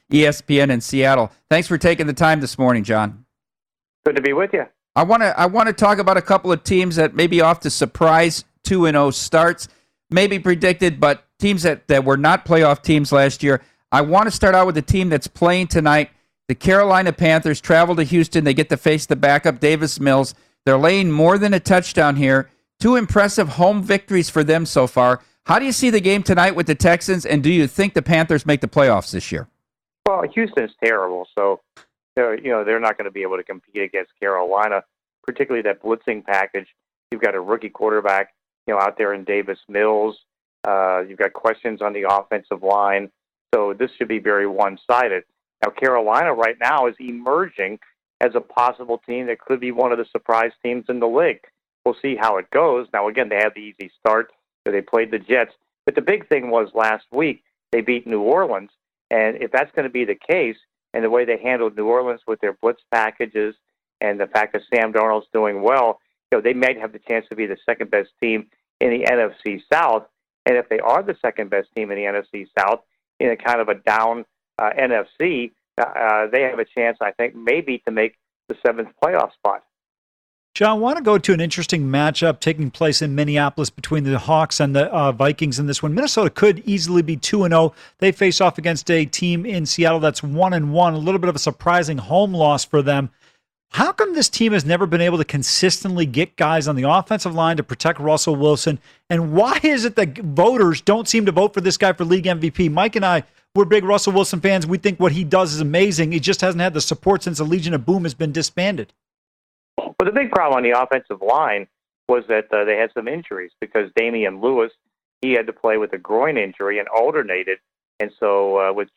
[SPEAKER 2] ESPN in Seattle. Thanks for taking the time this morning, John.
[SPEAKER 5] Good to be with you.
[SPEAKER 2] I want to talk about a couple of teams that may be off to surprise 2-0 starts, maybe predicted, but teams that were not playoff teams last year. I want to start out with the team that's playing tonight. The Carolina Panthers travel to Houston. They get to face the backup Davis Mills. They're laying more than a touchdown here. 2 impressive home victories for them so far. How do you see the game tonight with the Texans, and do you think the Panthers make the playoffs this year?
[SPEAKER 5] Well, Houston's terrible, so they're not going to be able to compete against Carolina, particularly that blitzing package. You've got a rookie quarterback, out there in Davis Mills. You've got questions on the offensive line, so this should be very one-sided. Now, Carolina right now is emerging as a possible team that could be one of the surprise teams in the league. We'll see how it goes. Now, again, they had the easy start, so they played the Jets. But the big thing was last week they beat New Orleans, and if that's going to be the case, and the way they handled New Orleans with their blitz packages and the fact that Sam Darnold's doing well, they might have the chance to be the second-best team in the NFC South. And if they are the second-best team in the NFC South in a kind of a down NFC, they have a chance, I think, maybe to make the 7th playoff spot.
[SPEAKER 3] John, I want to go to an interesting matchup taking place in Minneapolis between the Hawks and the Vikings in this one. Minnesota could easily be 2-0. They face off against a team in Seattle that's 1-1, a little bit of a surprising home loss for them. How come this team has never been able to consistently get guys on the offensive line to protect Russell Wilson? And why is it that voters don't seem to vote for this guy for league MVP? Mike and I, we're big Russell Wilson fans. We think what he does is amazing. He just hasn't had the support since the Legion of Boom has been disbanded.
[SPEAKER 5] But the big problem on the offensive line was that they had some injuries because Damian Lewis, he had to play with a groin injury and alternated, and so with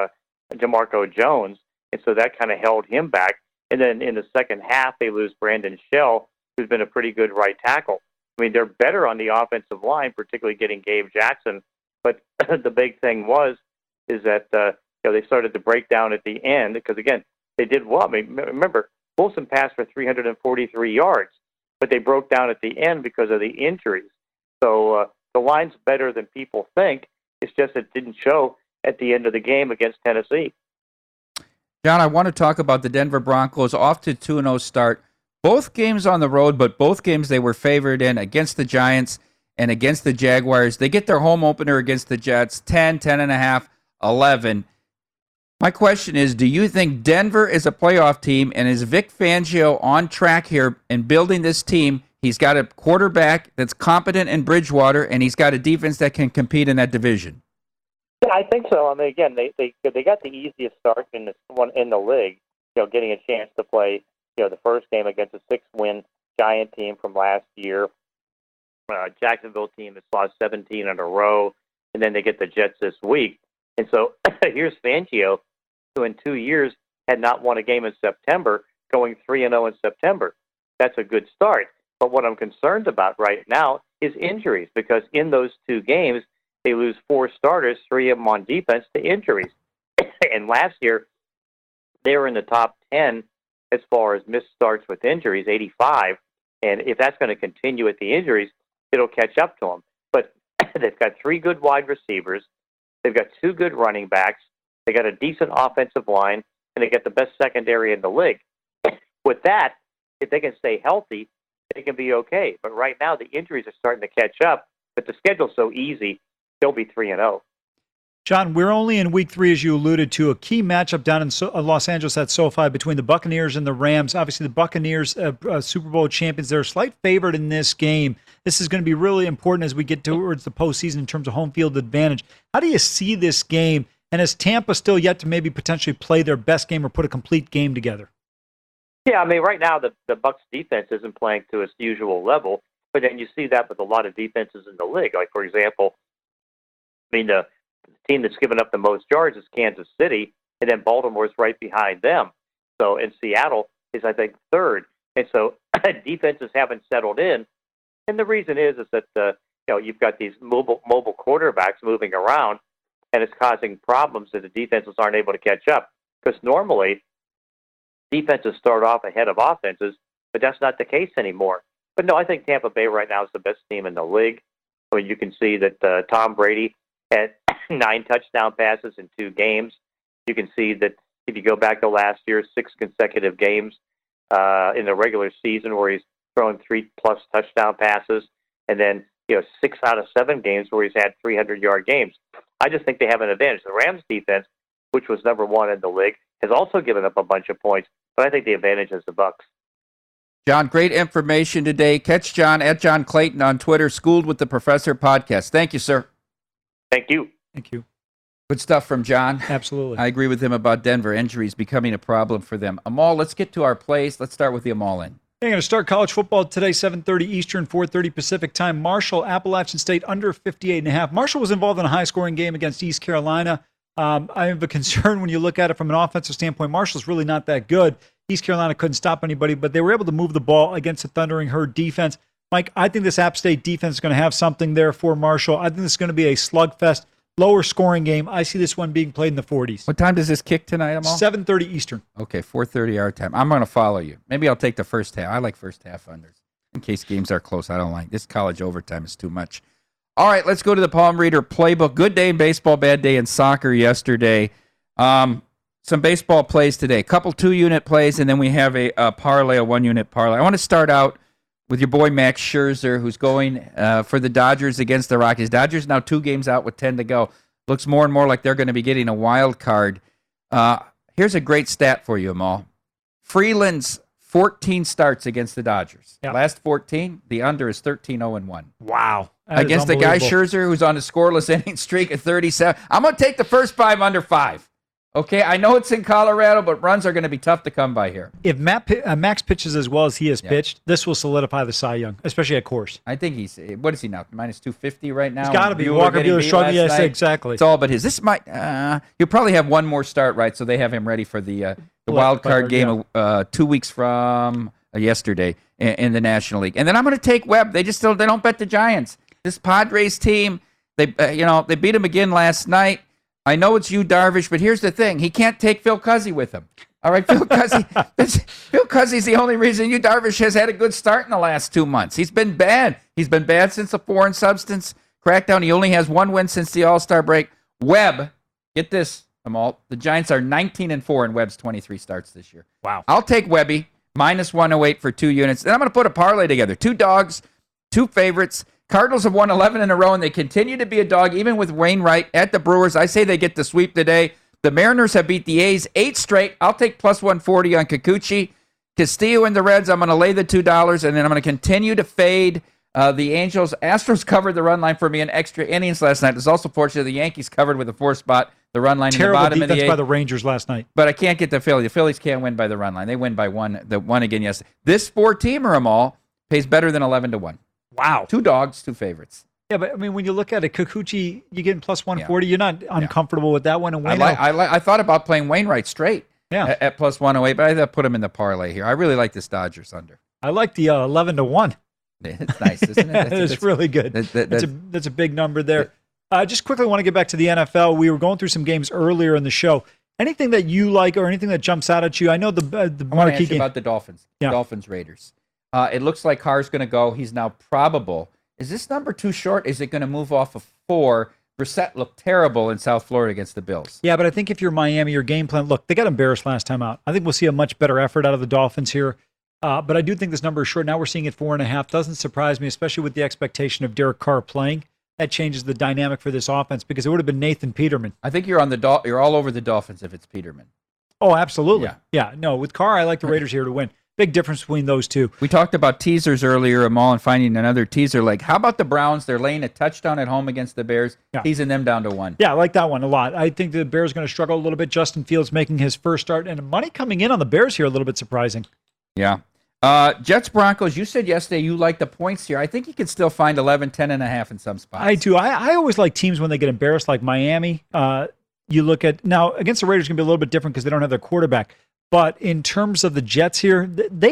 [SPEAKER 5] Jamarco Jones, and so that kind of held him back. And then in the second half, they lose Brandon Shell, who's been a pretty good right tackle. I mean, they're better on the offensive line, particularly getting Gabe Jackson. But the big thing is that they started to break down at the end because, again, they did well. I mean, remember, Wilson passed for 343 yards, but they broke down at the end because of the injuries. So the line's better than people think. It's just it didn't show at the end of the game against Tennessee.
[SPEAKER 2] John, I want to talk about the Denver Broncos off to 2-0 start. Both games on the road, but both games they were favored in against the Giants and against the Jaguars. They get their home opener against the Jets, 10, 10.5, 11. My question is, do you think Denver is a playoff team, and is Vic Fangio on track here in building this team? He's got a quarterback that's competent in Bridgewater, and he's got a defense that can compete in that division.
[SPEAKER 5] Yeah, I think so. I mean, again, they got the easiest start in this one in the league. Getting a chance to play, the first game against a 6-win Giant team from last year. Jacksonville team has lost 17 in a row, and then they get the Jets this week. And so here's Fangio, who in 2 years had not won a game in September, going 3-0 in September. That's a good start. But what I'm concerned about right now is injuries, because in those 2 games, they lose 4 starters, 3 of them on defense, to injuries. And last year, they were in the top 10 as far as missed starts with injuries, 85. And if that's going to continue with the injuries, it'll catch up to them. But they've got 3 good wide receivers. They've got 2 good running backs. They got a decent offensive line, and they got the best secondary in the league. With that, if they can stay healthy, they can be okay. But right now, the injuries are starting to catch up. But the schedule's so easy, they'll be 3-0.
[SPEAKER 3] John, we're only in week 3, as you alluded to, a key matchup down in Los Angeles at SoFi between the Buccaneers and the Rams. Obviously, the Buccaneers, Super Bowl champions, they're a slight favorite in this game. This is going to be really important as we get towards the postseason in terms of home field advantage. How do you see this game? And is Tampa still yet to maybe potentially play their best game or put a complete game together?
[SPEAKER 5] Yeah, I mean, right now the Bucs defense isn't playing to its usual level, but then you see that with a lot of defenses in the league. Like, for example, the team that's given up the most yards is Kansas City, and then Baltimore's right behind them. So, and Seattle is, I think, 3rd. And so defenses haven't settled in. And the reason is that, you've got these mobile quarterbacks moving around, and it's causing problems that the defenses aren't able to catch up. Because normally, defenses start off ahead of offenses, but that's not the case anymore. But no, I think Tampa Bay right now is the best team in the league. I mean, you can see that Tom Brady had 9 touchdown passes in 2 games. You can see that if you go back to last year, 6 consecutive games in the regular season where he's thrown 3+ touchdown passes, and then 6 out of 7 games where he's had 300-yard games. I just think they have an advantage. The Rams defense, which was number 1 in the league, has also given up a bunch of points, but I think the advantage is the Bucs.
[SPEAKER 2] John, great information today. Catch John at John Clayton on Twitter, Schooled with the Professor podcast. Thank you, sir.
[SPEAKER 5] Thank you.
[SPEAKER 3] Thank you.
[SPEAKER 2] Good stuff from John.
[SPEAKER 3] Absolutely.
[SPEAKER 2] I agree with him about Denver. Injuries becoming a problem for them. Amal, let's get to our plays. Let's start with the Amal in.
[SPEAKER 3] They're going to start college football today, 7:30 Eastern, 4:30 Pacific time. Marshall, Appalachian State, under 58.5. Marshall was involved in a high-scoring game against East Carolina. I have a concern when you look at it from an offensive standpoint. Marshall's really not that good. East Carolina couldn't stop anybody, but they were able to move the ball against the Thundering Herd defense. Mike, I think this App State defense is going to have something there for Marshall. I think this is going to be a slugfest, lower scoring game. I see this one being played in the 40s.
[SPEAKER 2] What time does this kick tonight, Amal?
[SPEAKER 3] 7:30 Eastern.
[SPEAKER 2] Okay, 4:30 our time. I'm going to follow you. Maybe I'll take the first half. I like first half unders. In case games are close, I don't like. This college overtime is too much. All right, let's go to the Palm Reader playbook. Good day in baseball, bad day in soccer yesterday. Some baseball plays today. A couple 2-unit plays, and then we have a parlay, a 1-unit parlay. I want to start out with your boy Max Scherzer, who's going for the Dodgers against the Rockies. Dodgers now 2 games out with 10 to go. Looks more and more like they're going to be getting a wild card. Here's a great stat for you, Amal. Freeland's 14 starts against the Dodgers.
[SPEAKER 3] Yep.
[SPEAKER 2] Last 14, the under is 13-0-1.
[SPEAKER 3] Wow.
[SPEAKER 2] Against the guy Scherzer, who's on a scoreless inning streak at 37. I'm going to take the first 5 under 5. Okay, I know it's in Colorado, but runs are going to be tough to come by here.
[SPEAKER 3] If Max pitches as well as he has pitched, this will solidify the Cy Young, especially at Coors.
[SPEAKER 2] I think he's, what is he now, minus 250 right now?
[SPEAKER 3] He's got to be. Walker Buehler struggling. Yes, exactly.
[SPEAKER 2] It's all but his. This might, he'll probably have one more start, right, so they have him ready for the wild card game 2 weeks from yesterday in the National League. And then I'm going to take Webb. They don't bet the Giants. This Padres team, they beat him again last night. I know it's you, Darvish, but here's the thing. He can't take Phil Cuzzy with him. All right, Phil Cuzzy's the only reason you, Darvish, has had a good start in the last 2 months. He's been bad. He's been bad since the foreign substance crackdown. He only has 1 win since the All-Star break. Webb, get this, Amal. The Giants are 19-4 in Webb's 23 starts this year.
[SPEAKER 3] Wow.
[SPEAKER 2] I'll take Webby, minus 108 for 2 units. Then I'm going to put a parlay together. 2 dogs, 2 favorites. Cardinals have won 11 in a row, and they continue to be a dog, even with Wainwright at the Brewers. I say they get the sweep today. The Mariners have beat the A's 8 straight. I'll take plus 140 on Kikuchi. Castillo and the Reds, I'm going to lay the $2, and then I'm going to continue to fade the Angels. Astros covered the run line for me in extra innings last night. It's also fortunate the Yankees covered with a 4 spot the run line in the bottom of the 8th.
[SPEAKER 3] Terrible defense by the Rangers last night.
[SPEAKER 2] But I can't get the Phillies. The Phillies can't win by the run line. They win by 1. The 1 again yesterday. This 4-teamer, Amal, pays better than 11-1.
[SPEAKER 3] Wow.
[SPEAKER 2] 2 dogs, 2 favorites.
[SPEAKER 3] Yeah, but I mean, when you look at it, Kikuchi, you're getting plus 140. You're not uncomfortable with that one. And
[SPEAKER 2] I thought about playing Wainwright straight at plus 108, but I put him in the parlay here. I really like this Dodgers under.
[SPEAKER 3] I like the 11-1.
[SPEAKER 2] It's nice, isn't it?
[SPEAKER 3] It's really good. That's a big number there. Just quickly want to get back to the NFL. We were going through some games earlier in the show. Anything that you like or anything that jumps out at you? I know the
[SPEAKER 2] marquee game about the Dolphins. Yeah. Dolphins Raiders. It looks like Carr's going to go. He's now probable. Is this number too short? Is it going to move off of 4? Brissett looked terrible in South Florida against the Bills.
[SPEAKER 3] Yeah, but I think if you're Miami, your game plan, look, they got embarrassed last time out. I think we'll see a much better effort out of the Dolphins here. But I do think this number is short. Now we're seeing it 4.5. Doesn't surprise me, especially with the expectation of Derek Carr playing. That changes the dynamic for this offense because it would have been Nathan Peterman.
[SPEAKER 2] I think you're all over the Dolphins if it's Peterman.
[SPEAKER 3] Oh, absolutely. Yeah. No, with Carr, I like the Raiders here to win. Big difference between those two.
[SPEAKER 2] We talked about teasers earlier, Amal, and finding another teaser leg. How about the Browns? They're laying a touchdown at home against the Bears, teasing them down to 1.
[SPEAKER 3] Yeah, I like that one a lot. I think the Bears are going to struggle a little bit. Justin Fields making his first start, and money coming in on the Bears here a little bit surprising.
[SPEAKER 2] Yeah. Jets Broncos, you said yesterday you like the points here. I think you could still find 11, 10.5 in some spots.
[SPEAKER 3] I do. I always like teams when they get embarrassed, like Miami. You look at now against the Raiders, going to be a little bit different because they don't have their quarterback. But in terms of the Jets here,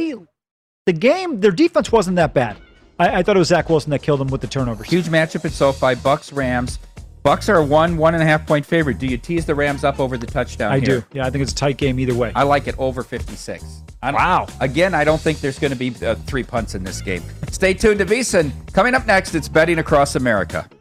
[SPEAKER 3] their defense wasn't that bad. I thought it was Zach Wilson that killed them with the turnovers.
[SPEAKER 2] Huge matchup at SoFi. Bucks Rams. Bucks are a 1.5 point favorite. Do you tease the Rams up over the touchdown?
[SPEAKER 3] I do. Yeah, I think it's a tight game either way.
[SPEAKER 2] I like it over 56.
[SPEAKER 3] Wow.
[SPEAKER 2] Again, I don't think there's going to be 3 punts in this game. Stay tuned to VSiN. Coming up next, it's Betting Across America.